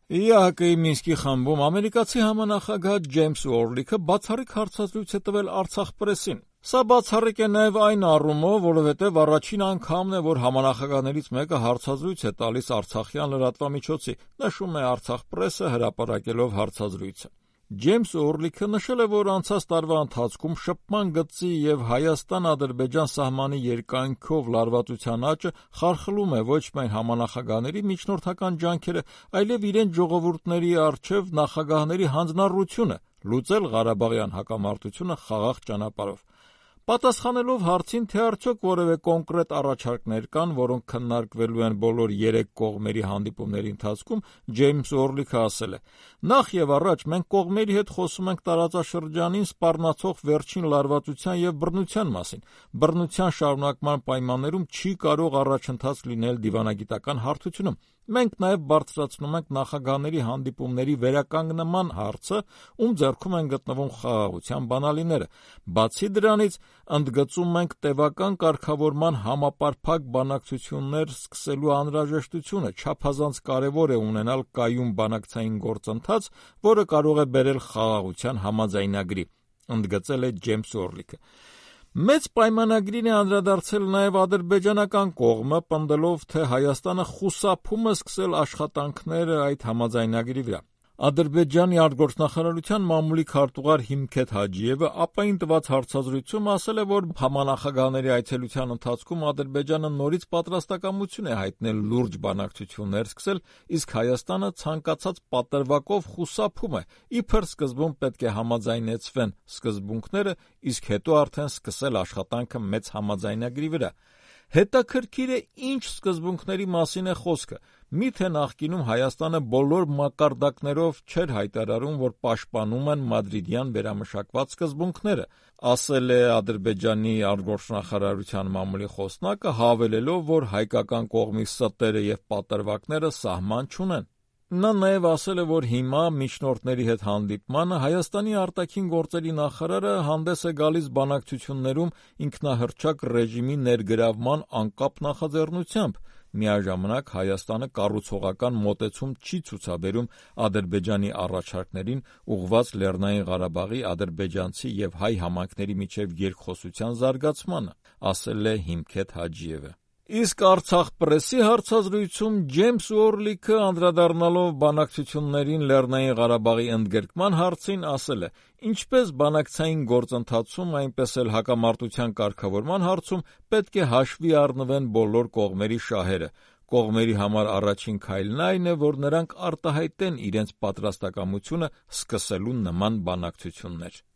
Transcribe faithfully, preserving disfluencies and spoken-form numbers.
ԵԱՀԿ-ի Մինսկի խմբում ամերիկացի համանախագահ Ջեյմս Օրլիքը բացառիկ հարցազրույց է տվել Արցախ պրեսին։ Սա բացառիկ է նաև այն առումով, որովհետև առաջին անգամն է, որ համանախագահներից մեկը հարցազրույց է տալիս արցախյան լրատվամիջոցի, նշում է Արցախ պրեսը հրապարակելով հարցազրույցը։ Ջեյմս Օրլիքը նշել է, որ անցած տարվա ընթացքում շփման գծի և Հայաստան-Ադրբեջան սահմանի երկայնքով լարվածության աճը խարխլում է ոչ միայն համանախագահների միջնորդական ջանքերը, այլև իրենց ժողովուրդների առջև նախագահների հանձնառությունը լուծել Ղարաբաղյան հակամարտությունը խաղաղ ճանապարհով։ Պատասխանելով հարցին, թե արդյոք որևէ կոնկրետ առաջարկներ կան, որոնք քննարկվելու են բոլոր երեք կողմերի հանդիպումների ընթացքում, Ջեյմս Օրլիքը ասել է. «Նախ եւ առաջ մենք կողմերի հետ խոսում ենք տարածաշրջանին սպառնացող վերջին լարվածության եւ բռնության մասին։ Բռնության շարունակման պայմաններում չի կարող առաջընթաց լինել դիվանագիտական հարթությունում։ Մենք նաև բարձրացնում ենք նախագահների հանդիպումների վերականգնման հարցը, ում ձեռքում են գտնվում խաղաղության բանալիները։ Բացի դրանից, ընդգծում ենք տևական կարգավորման համապարփակ բանակցություններ սկսելու անհրաժեշտությունը, չափազանց կարևոր է ունենալ կայուն բանակցային գործընթաց, որը կարող է բերել խաղաղության համաձայնագրի», ընդգծել է Ջեյմս Օրլիքը։ Մեծ պայմանագրին է անդրադարձել նաև ադրբեջանական կողմը, պնդելով, թե Հայաստանը խուսափում է սկսել աշխատանքները այդ համաձայնագրի վրա։ Ադրբեջանի արտգործնախարարության մամուլի քարտուղար Հիմքեթ Հաջիևը ապային տված հարցազրույցում ասել է, որ համանախագահների այցելության ընթացքում Ադրբեջանը նորից պատրաստակամություն է հայտնել լուրջ բանակցություններ սկսել, իսկ Հայաստանը ցանկացած պատրվակով խուսափում է, իբր սկզբում պետք է համաձայնեցվեն սկզբունքները, իսկ հետո արդեն սկսել աշխատանքը մեծ համաձայնագրի վրա։ Հետաքրքիր է, ինչ սկզբունքների մասին է խոսքը։ Միթե նախկինում Հայաստանը բոլոր մակարդակներով չէր հայտարարում, որ պաշտպանում են մադրիդյան վերամշակված սկզբունքները, ասել է Ադրբեջանի արտգործնախարարության մամուլի խոսնակը, հավելելով, որ հայկական կողմի ստերը եւ պատրվակները սահման չունեն։ Նա նաև ասել է, որ հիմա միջնորդների հետ հանդիպմանը Հայաստանի արտաքին գործերի նախարարը հանդես է գալիս բանակցություններում ինքնահռչակ ռեժիմի ներգրավման անկապ նախաձեռնությամբ։ Միաժամանակ Հայաստանը կառուցողական մոտեցում չի ցուցաբերում Ադրբեջանի առաջարկներին ուղղված Լեռնային Ղարաբաղի ադրբեջանցի եւ հայ համայնքների միջև երկխոսության զարգացմանը, ասել է Հիմքեթ Հաջիևը։ Իսկ Արցախ պրեսի հարցազրույցում Ջեյմս Օրլիքը, անդրադառնալով բանակցություններին Լեռնային Ղարաբաղի ընդգրկման հարցին, ասել է. «Ինչպես բանակցային գործընթացում, այնպես էլ հակամարտության կարգավորման հարցում պետք է հաշվի առնվեն բոլոր կողմերի շահերը։ Կողմերի համար առաջին քայլն այն է, որ նրանք արտահայտեն իրենց պատրաստակամությունը սկսելու նման բանակցություններ»։